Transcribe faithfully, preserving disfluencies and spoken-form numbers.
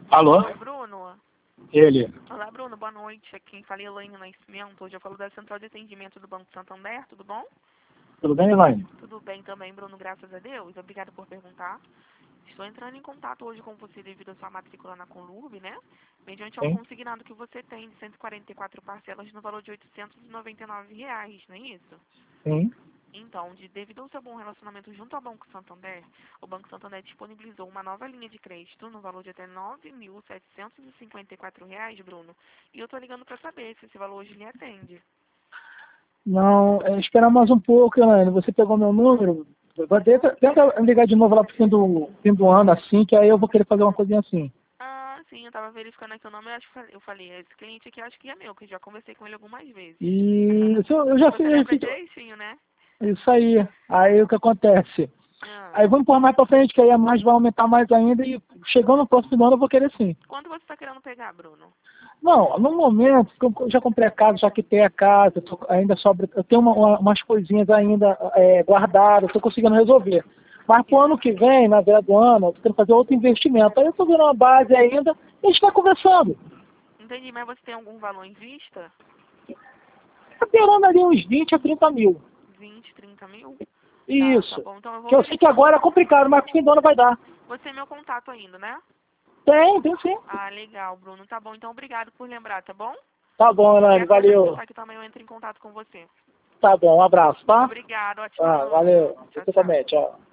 Alô? Oi, Bruno. Ele. Olá, Bruno. Boa noite. Aqui quem fala é Elaine Nascimento. Hoje eu falo da Central de Atendimento do Banco Santander. Tudo bom? Tudo bem, Elaine? Tudo bem também, Bruno. Graças a Deus. Obrigado por perguntar. Estou entrando em contato hoje com você devido à sua matrícula na Conlurb, né? Mediante ao Sim. consignado que você tem de cento e quarenta e quatro parcelas no valor de oitocentos e noventa e nove reais, não é isso? Sim. Então, de, devido ao seu bom relacionamento junto ao Banco Santander, o Banco Santander disponibilizou uma nova linha de crédito no valor de até nove mil setecentos e cinquenta e quatro reais, Bruno. E eu tô ligando para saber se esse valor hoje lhe atende. Não, é, esperar mais um pouco, Elaine. Você pegou meu número? Vai- Tenta, tenta ligar de novo lá pro fim do, fim do ano, assim, que aí eu vou querer fazer uma coisinha assim. Ah, sim, eu tava verificando aqui o nome, eu acho que fa- eu falei, esse cliente aqui eu acho que é meu, que eu já conversei com ele algumas vezes. E isso, eu já Você fiz, lembra fiz direitinho, né? isso aí. Aí o que acontece? Ah. Aí vamos pôr mais pra frente, que aí a mais vai aumentar mais ainda e chegando no próximo ano eu vou querer sim. Quanto você tá querendo pegar, Bruno? Não, no momento, porque eu já comprei a casa, já quitei a casa, eu tô- ainda sobra, eu tenho uma- uma- umas coisinhas ainda é, guardadas, estou conseguindo resolver. Mas pro ano que vem, na verdade do ano, eu tô querendo fazer outro investimento. Aí eu estou vendo uma base ainda e a gente está conversando. Entendi, mas você tem algum valor em vista? Está beirando ali uns vinte a trinta mil. Vinte, trinta mil? Tá, tá Isso. bom. Então eu vou Que eu sei que verificar. agora é complicado, mas pro fim do ano vai dar. Você é meu contato ainda, né? Tem, tem sim. Ah, legal, Bruno. Tá bom, então obrigado por lembrar, tá bom? Tá bom, Elaine, Qualquer coisa que valeu. precisar que também eu entre em contato com você. Tá bom, um abraço, tá? Obrigado, ótima Ah, noite. valeu. Tchau, Você tchau. também, tchau.